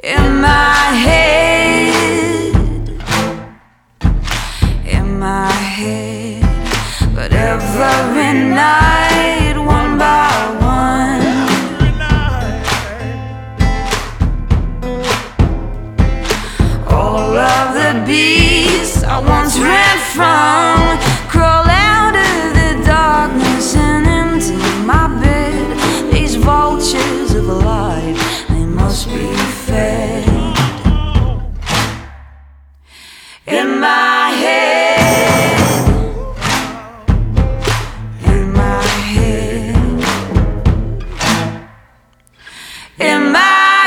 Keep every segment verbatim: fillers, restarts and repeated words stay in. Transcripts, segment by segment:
In my head, in my head, but every night, one by one, all of the beasts I once ran from crawl out of the darkness and into my bed. These vultures of life, they must be fed. In my head, in my head, in my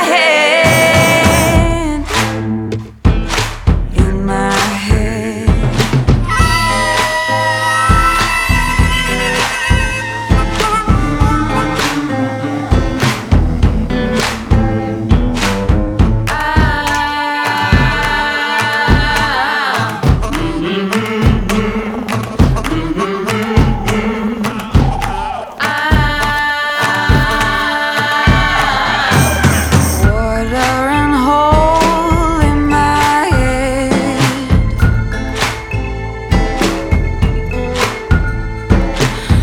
head, in my head.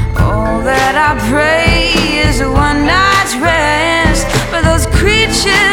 I pray is a one night's rest, but those creatures